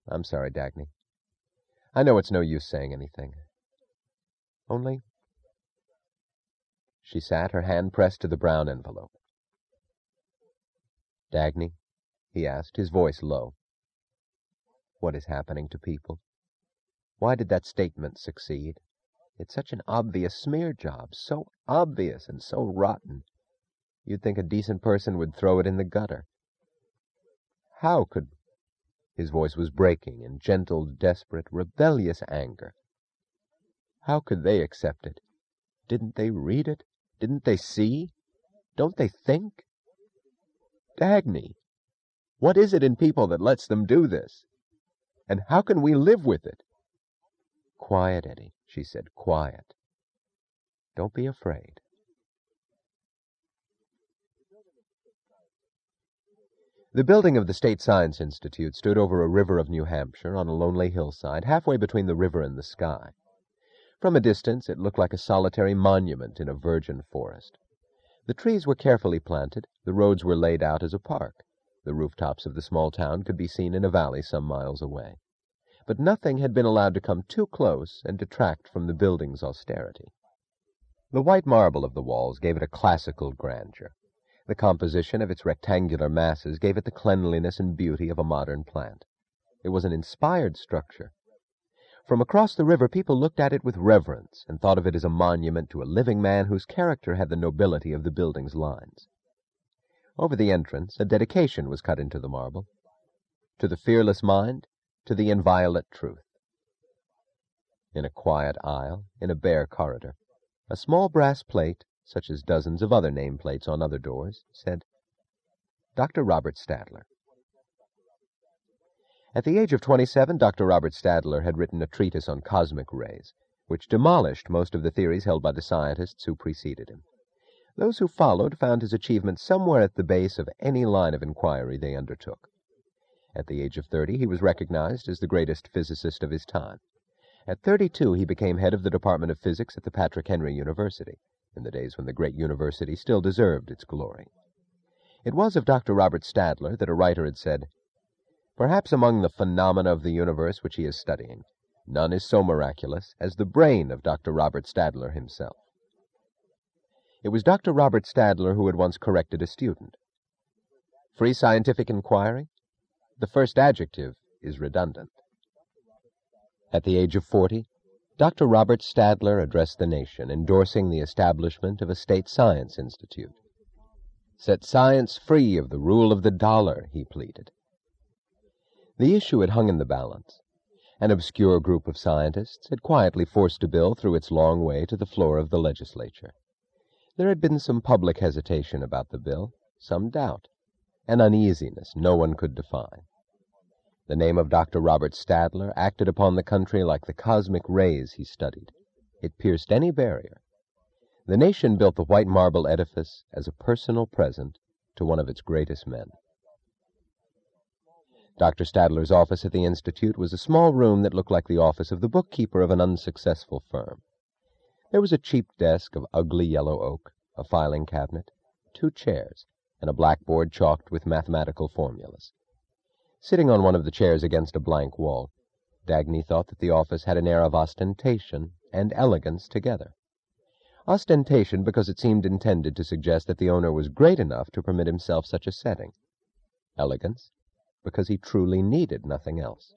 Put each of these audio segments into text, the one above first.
I'm sorry, Dagny. I know it's no use saying anything. Only... She sat, her hand pressed to the brown envelope. Dagny, he asked, his voice low. What is happening to people? Why did that statement succeed? It's such an obvious smear job, so obvious and so rotten. You'd think a decent person would throw it in the gutter. How could... His voice was breaking in gentle, desperate, rebellious anger. How could they accept it? Didn't they read it? Didn't they see? Don't they think? Dagny, what is it in people that lets them do this? And how can we live with it? Quiet, Eddie, she said, quiet. Don't be afraid. The building of the State Science Institute stood over a river of New Hampshire on a lonely hillside, halfway between the river and the sky. From a distance, it looked like a solitary monument in a virgin forest. The trees were carefully planted, the roads were laid out as a park. The rooftops of the small town could be seen in a valley some miles away. But nothing had been allowed to come too close and detract from the building's austerity. The white marble of the walls gave it a classical grandeur. The composition of its rectangular masses gave it the cleanliness and beauty of a modern plant. It was an inspired structure. From across the river, people looked at it with reverence and thought of it as a monument to a living man whose character had the nobility of the building's lines. Over the entrance, a dedication was cut into the marble. To the fearless mind, to the inviolate truth. In a quiet aisle, in a bare corridor, a small brass plate, such as dozens of other nameplates on other doors, said, Dr. Robert Stadler. At the age of 27, Dr. Robert Stadler had written a treatise on cosmic rays, which demolished most of the theories held by the scientists who preceded him. Those who followed found his achievement somewhere at the base of any line of inquiry they undertook. At the age of 30, he was recognized as the greatest physicist of his time. At 32, he became head of the Department of Physics at the Patrick Henry University, in the days when the great university still deserved its glory. It was of Dr. Robert Stadler that a writer had said, Perhaps among the phenomena of the universe which he is studying, none is so miraculous as the brain of Dr. Robert Stadler himself. It was Dr. Robert Stadler who had once corrected a student. Free scientific inquiry? The first adjective is redundant. At the age of 40, Dr. Robert Stadler addressed the nation, endorsing the establishment of a state science institute. Set science free of the rule of the dollar, he pleaded. The issue had hung in the balance. An obscure group of scientists had quietly forced a bill through its long way to the floor of the legislature. There had been some public hesitation about the bill, some doubt, an uneasiness no one could define. The name of Dr. Robert Stadler acted upon the country like the cosmic rays he studied. It pierced any barrier. The nation built the white marble edifice as a personal present to one of its greatest men. Dr. Stadler's office at the Institute was a small room that looked like the office of the bookkeeper of an unsuccessful firm. There was a cheap desk of ugly yellow oak, a filing cabinet, 2 chairs, and a blackboard chalked with mathematical formulas. Sitting on one of the chairs against a blank wall, Dagny thought that the office had an air of ostentation and elegance together. Ostentation because it seemed intended to suggest that the owner was great enough to permit himself such a setting. Elegance because he truly needed nothing else.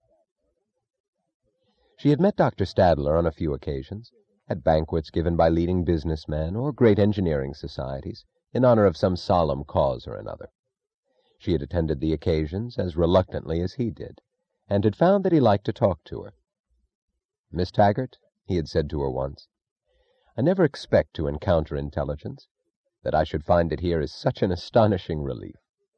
She had met Dr. Stadler on a few occasions, at banquets given by leading businessmen or great engineering societies, in honor of some solemn cause or another. She had attended the occasions as reluctantly as he did, and had found that he liked to talk to her. "Miss Taggart," he had said to her once, "I never expect to encounter intelligence. That I should find it here is such an astonishing relief."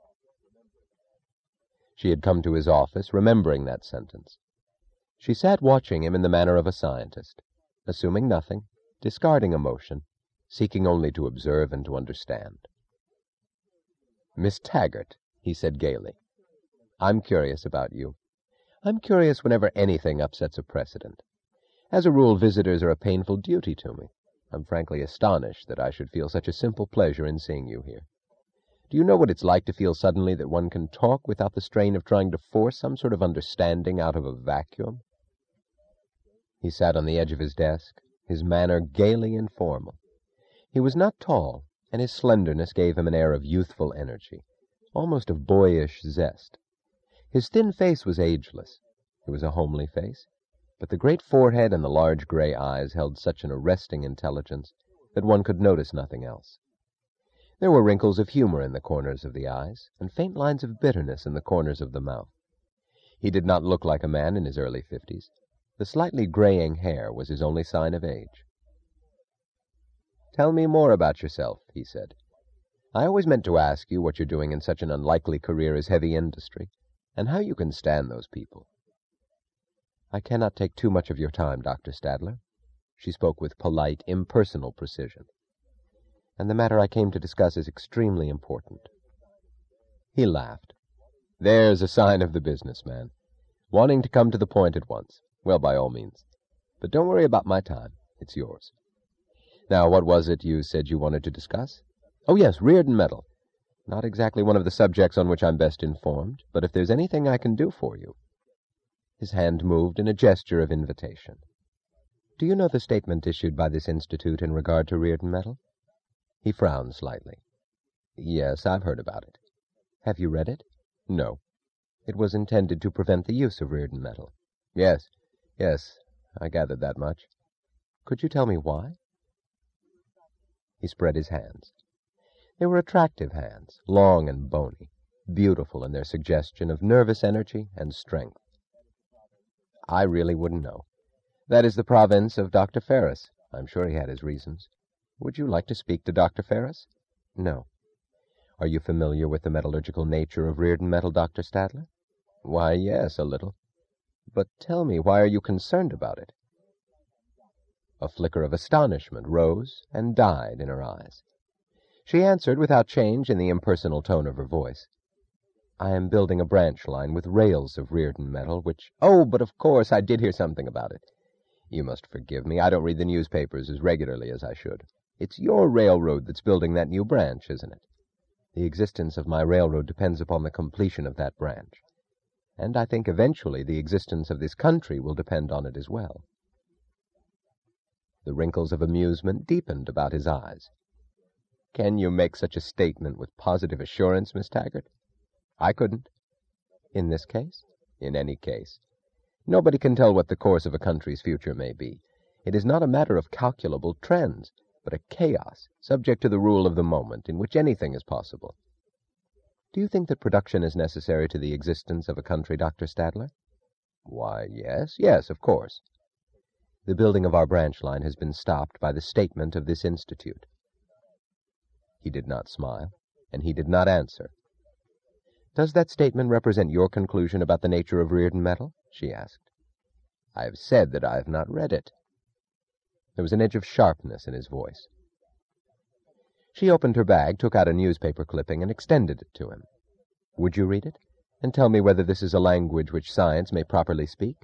She had come to his office, remembering that sentence. She sat watching him in the manner of a scientist, assuming nothing, discarding emotion, seeking only to observe and to understand. "Miss Taggart," he said gaily, "I'm curious about you. I'm curious whenever anything upsets a precedent. As a rule, visitors are a painful duty to me. I'm frankly astonished that I should feel such a simple pleasure in seeing you here. Do you know what it's like to feel suddenly that one can talk without the strain of trying to force some sort of understanding out of a vacuum? He sat on the edge of his desk, his manner gaily informal. He was not tall, and his slenderness gave him an air of youthful energy, almost of boyish zest. His thin face was ageless. It was a homely face, but the great forehead and the large gray eyes held such an arresting intelligence that one could notice nothing else. There were wrinkles of humor in the corners of the eyes, and faint lines of bitterness in the corners of the mouth. He did not look like a man in his early 50s. The slightly graying hair was his only sign of age. "Tell me more about yourself," he said. "I always meant to ask you what you're doing in such an unlikely career as heavy industry, and how you can stand those people." "I cannot take too much of your time, Dr. Stadler." She spoke with polite, impersonal precision. "And the matter I came to discuss is extremely important." He laughed. "There's a sign of the businessman. Wanting to come to the point at once. Well, by all means. But don't worry about my time. It's yours. Now, what was it you said you wanted to discuss?" "Oh, yes, Rearden Metal. Not exactly one of the subjects on which I'm best informed, but if there's anything I can do for you." His hand moved in a gesture of invitation. "Do you know the statement issued by this institute in regard to Rearden Metal?" He frowned slightly. "Yes, I've heard about it." "Have you read it?" "No." "It was intended to prevent the use of Rearden Metal." Yes, I gathered that much." "Could you tell me why?" He spread his hands. They were attractive hands, long and bony, beautiful in their suggestion of nervous energy and strength. "I really wouldn't know. That is the province of Dr. Ferris. I'm sure he had his reasons. Would you like to speak to Dr. Ferris?" "No." "Are you familiar with the metallurgical nature of Rearden Metal, Dr. Stadler?" "Why, yes, a little." "But tell me, why are you concerned about it?" A flicker of astonishment rose and died in her eyes. She answered without change in the impersonal tone of her voice. "I am building a branch line with rails of Rearden Metal, which—" "Oh, but of course, I did hear something about it. You must forgive me. I don't read the newspapers as regularly as I should. It's your railroad that's building that new branch, isn't it?" "The existence of my railroad depends upon the completion of that branch. And I think eventually the existence of this country will depend on it as well." The wrinkles of amusement deepened about his eyes. "Can you make such a statement with positive assurance, Miss Taggart?" "I couldn't." "In this case?" "In any case. Nobody can tell what the course of a country's future may be. It is not a matter of calculable trends, but a chaos, subject to the rule of the moment, in which anything is possible." "Do you think that production is necessary to the existence of a country, Dr. Stadler?" "Why, yes, of course." "The building of our branch line has been stopped by the statement of this institute." He did not smile, and he did not answer. "Does that statement represent your conclusion about the nature of Rearden Metal?" she asked. "I have said that I have not read it." There was an edge of sharpness in his voice. She opened her bag, took out a newspaper clipping, and extended it to him. "Would you read it, and tell me whether this is a language which science may properly speak?"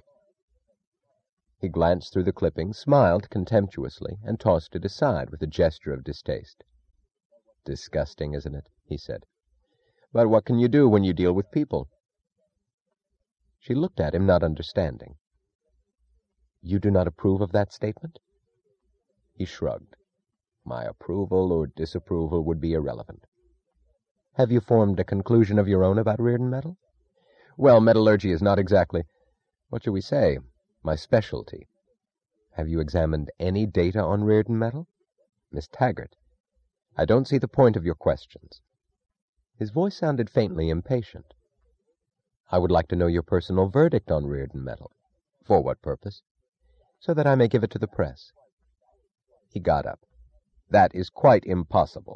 He glanced through the clipping, smiled contemptuously, and tossed it aside with a gesture of distaste. "Disgusting, isn't it?" he said. "But what can you do when you deal with people?" She looked at him, not understanding. "You do not approve of that statement?" He shrugged. "My approval or disapproval would be irrelevant." "Have you formed a conclusion of your own about Rearden Metal?" "Well, metallurgy is not exactly, what shall we say, my specialty." "Have you examined any data on Rearden Metal?" "Miss Taggart, I don't see the point of your questions." His voice sounded faintly impatient. "I would like to know your personal verdict on Rearden Metal." "For what purpose?" "So that I may give it to the press." He got up. "That is quite impossible."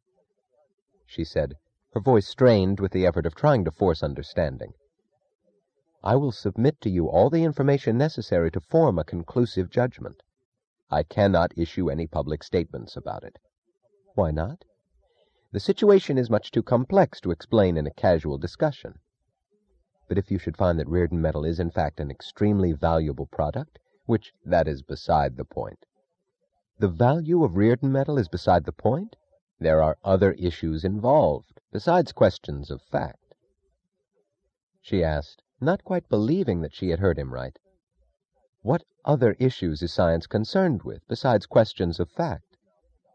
She said, her voice strained with the effort of trying to force understanding. "I will submit to you all the information necessary to form a conclusive judgment." "I cannot issue any public statements about it." "Why not?" "The situation is much too complex to explain in a casual discussion." "But if you should find that Rearden Metal is in fact an extremely valuable product, which—" "That is beside the point." "The value of Rearden Metal is beside the point?" "There are other issues involved." besides questions of fact?" She asked, not quite believing that she had heard him right. "What other issues is science concerned with, besides questions of fact?"